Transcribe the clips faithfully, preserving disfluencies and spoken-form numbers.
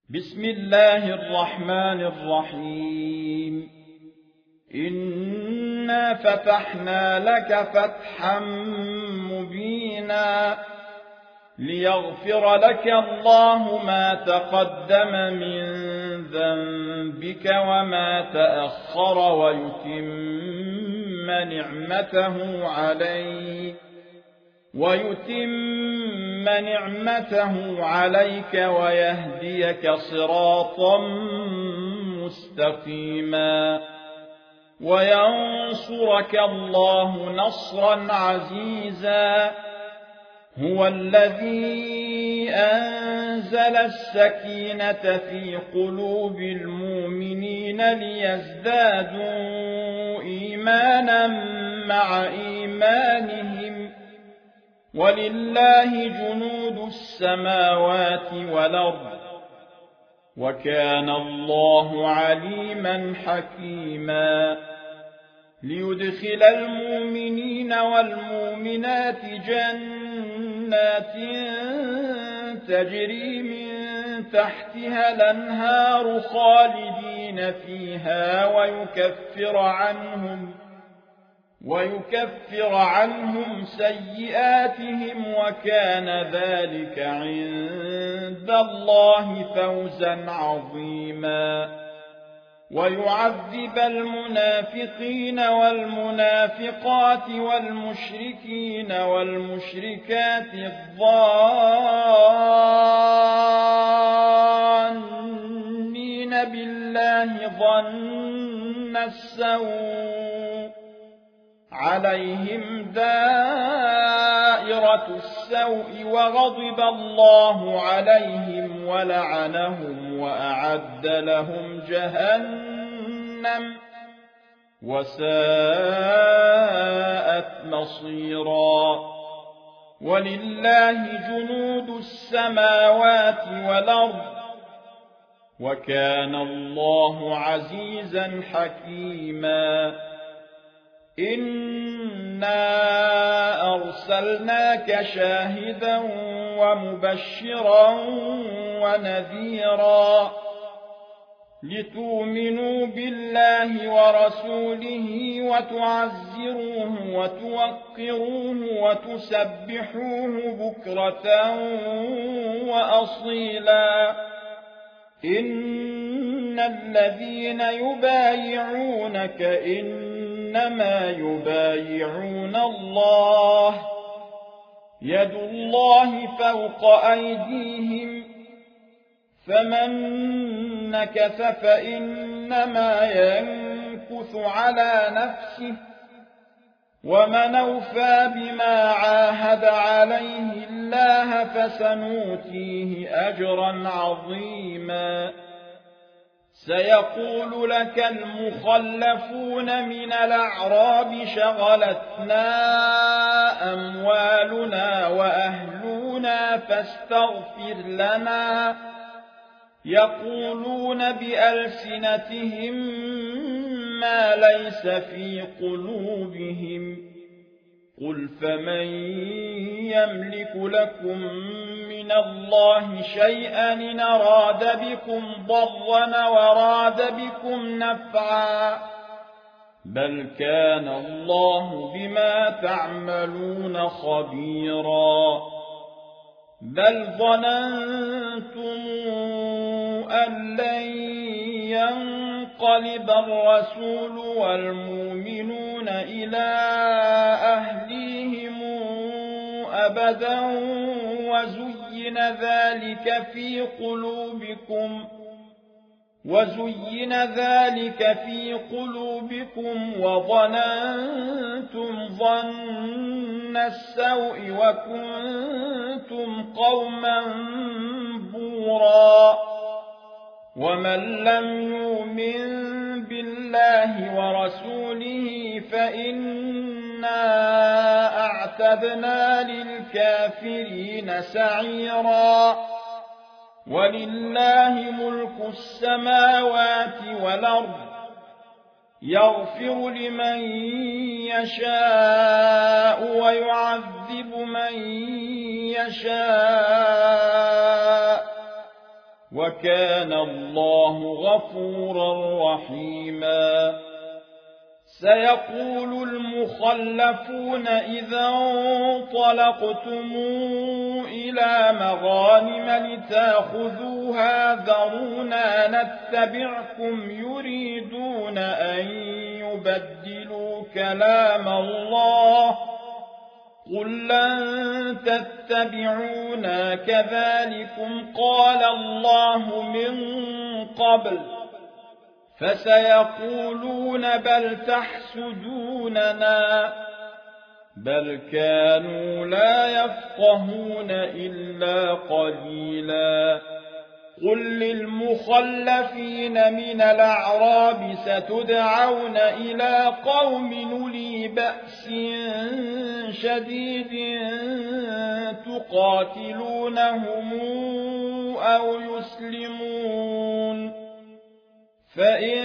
بسم الله الرحمن الرحيم. إنا فتحنا لك فتحا مبينا ليغفر لك الله ما تقدم من ذنبك وما تأخر ويتم نعمته عليك ويتم نعمته عليك ويهديك صراطا مستقيما وينصرك الله نصرا عزيزا. هو الذي أنزل السكينة في قلوب المؤمنين ليزدادوا إيمانا مع إيمانهم ولله جنود السماوات والأرض وكان الله عليما حكيما. ليدخل المؤمنين والمؤمنات جنات تجري من تحتها الأنهار خالدين فيها ويكفر عنهم ويكفر عنهم سيئاتهم وكان ذلك عند الله فوزا عظيما. ويعذب المنافقين والمنافقات والمشركين والمشركات الظانين بالله ظن السوء عليهم دائرة السوء وغضب الله عليهم ولعنهم وأعد لهم جهنم وساءت مصيرا. ولله جنود السماوات والأرض وكان الله عزيزا حكيما. إنا أرسلناك شاهدا ومبشرا ونذيرا لتؤمنوا بالله ورسوله وتعزروه وتوقروه وتسبحوه بكرة وأصيلا. إن الذين يبايعونك إنما يبايعون الله يد الله فوق أيديهم فمن نكث فإنما ينكث على نفسه ومن أوفى بما عاهد عليه الله فسنؤتيه أجرا عظيما. سيقول لك المخلفون من الأعراب شغلتنا أموالنا وأهلنا فاستغفر لنا يقولون بألسنتهم ما ليس في قلوبهم قل فمن يملك لكم من الله شيئا إن أراد بكم ضرا وراد بكم نفعا بل كان الله بما تعملون خبيرا. بل ظننتم أن لن ينقلب الرسول والمؤمنون إلى أهليهم أبدا وزين ذلك في قلوبكم وزين ذلك في قلوبكم وظننتم ظن السوء وكنتم قوما بورا. ومن لم يؤمن بالله ورسوله فإنا أعتدنا للكافرين سعيرا. ولله ملك السماوات والأرض يغفر لمن يشاء ويعذب من يشاء وكان الله غفورا رحيما. سيقول المخلفون إذا انطلقتم إلى مغانم لتأخذوها ذرونا نتبعكم يريدون أن يبدلوا كلام الله قل لن تتبعونا كذلكم قال الله من قبل فسيقولون بل تحسدوننا بل كانوا لا يفقهون إلا قليلا. قل للمخلفين من الأعراب ستدعون إلى قوم أولي بأس شديد تقاتلونهم أو يسلمون فإن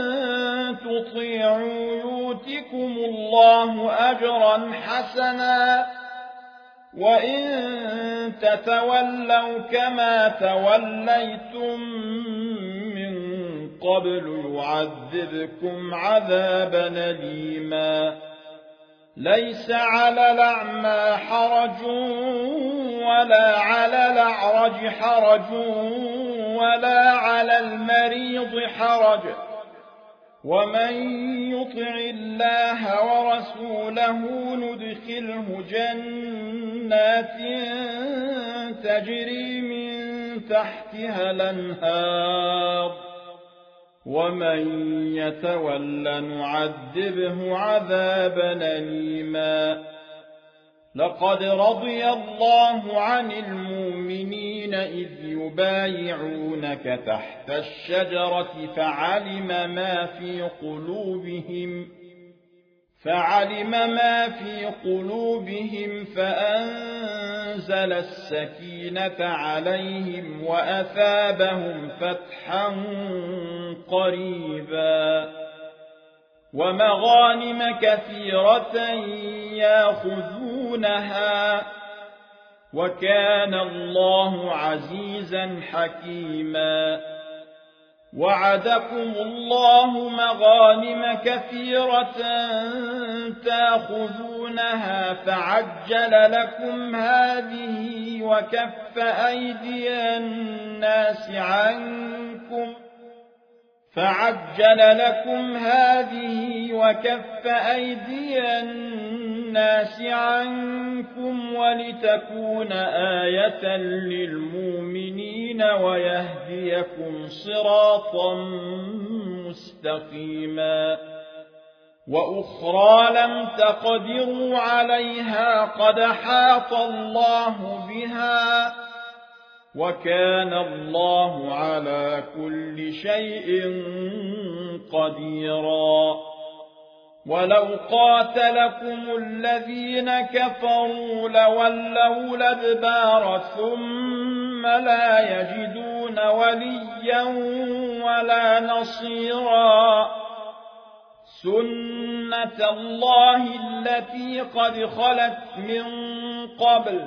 تطيعوا يؤتكم الله أجرا حسنا وإن تتولوا كما توليتم من قبل يعذبكم عذابا أليما. ليس على الأعمى حرج ولا على الأعرج حرج ولا على المريض حرج ومن يطع الله ورسوله ندخله جنات تجري من تحتها الأنهار ومن يتول نعذبه عذابا أليما. لقد رضي الله عن المؤمنين إذ يبايعونك تحت الشجرة فعلم ما في قلوبهم فعلم ما في قلوبهم فأنزل السكينة عليهم وأثابهم فتحا قريبا ومغانم كثيرة يأخذونها وكان الله عزيزا حكيما. وعدكم الله مغانم كثيرة تأخذونها فعجل لكم هذه وكف أيدي الناس عنكم فعجل لكم هذه وكف أيدي الناس عنكم ولتكون آية للمؤمنين ويهديكم صراطا مستقيما. وأخرى لم تقدروا عليها قد حاط الله بها وكان الله على كل شيء قديرا. ولو قاتلكم الذين كفروا لولوا الأدبار ثم لا يجدون وليا ولا نصيرا. سنة الله التي قد خلت من قبل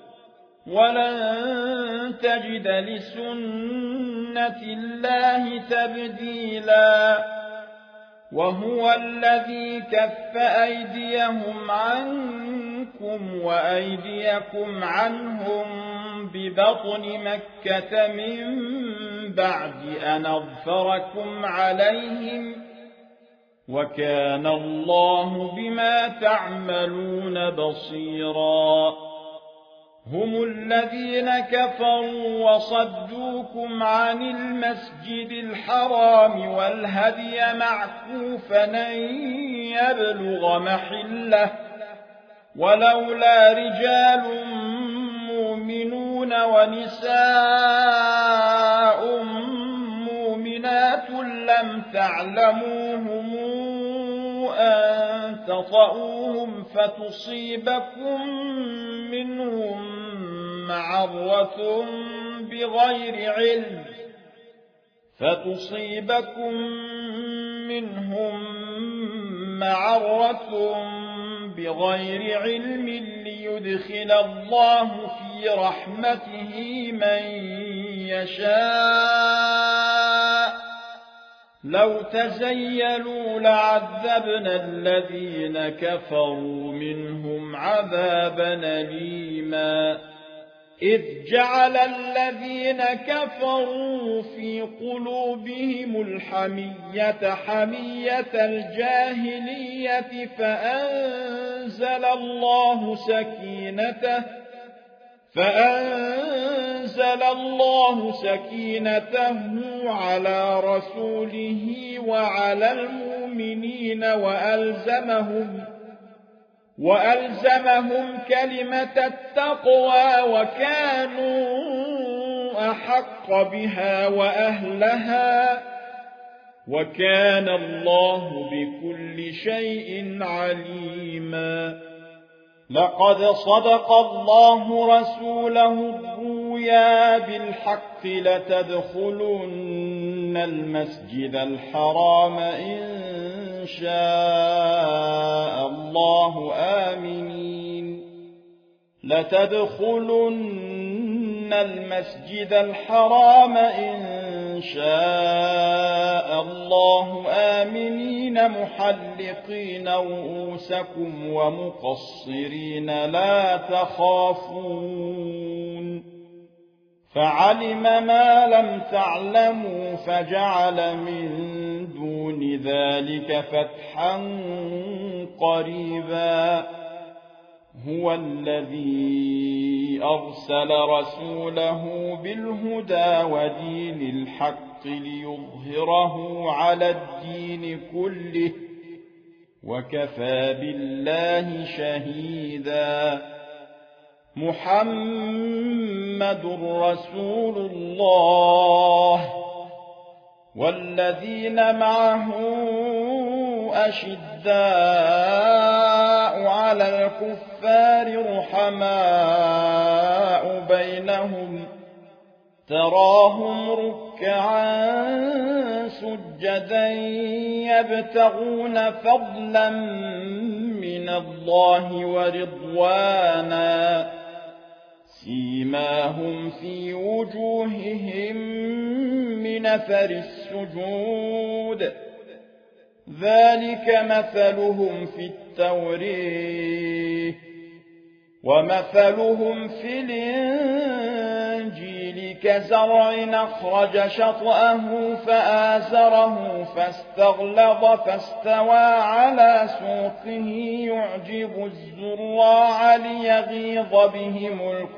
ولن تجد لسنة الله تبديلا. وهو الذي كف أيديهم عنكم وأيديكم عنهم ببطن مكة من بعد أن أظفركم عليهم وكان الله بما تعملون بصيرا. هم الذين كفروا وصدوكم عن المسجد الحرام والهدي معكوفا أن يبلغ محله ولولا رجال مؤمنون ونساء مؤمنات لم تعلموهم أن تطؤوهم فتصيبكم منهم معرة بغير علم فتصيبكم منهم معرة بغير علم ليدخل الله في رحمته من يشاء لو تزيلوا لعذبنا الذين كفروا منهم عذابا أليما إذ جعل الذين كفروا في قلوبهم الحمية حمية الجاهلية فأنزل الله سكينته فأنزل الله سكينته على رسوله وعلى المؤمنين وألزمهم وألزمهم كلمة التقوى وكانوا أحق بها وأهلها وكان الله بكل شيء عليما لقد صدق الله رسوله الرؤيا بالحق لتدخلن المسجد الحرام إن شاء الله آمنين لتدخلن المسجد الحرام إن شاء الله آمنين محلقين رؤوسكم ومقصرين لا تخافون فعلم ما لم تعلموا فجعل من دون ذلك فتحا قريبا هو الذي أرسل رسوله بالهدى ودين الحق ليظهره على الدين كله وكفى بالله شهيدا محمد رسول الله والذين معه أشداء على الكفار رحماء بينهم تراهم ركعا سجدا يبتغون فضلا من الله ورضوانا سيماهم في وجوههم من أثر السجود ذلك مثلهم في التوراة ومثلهم في الإنجيل كزرع أخرج شطأه فآزره فاستغلظ فاستوى على سوقه يعجب الزراع ليغيظ بهم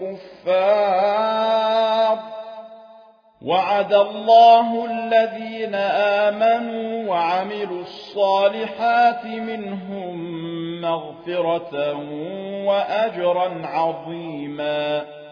الكفار وعد الله الذين آمنوا وعملوا الصالحات منهم مغفرة وأجرا عظيما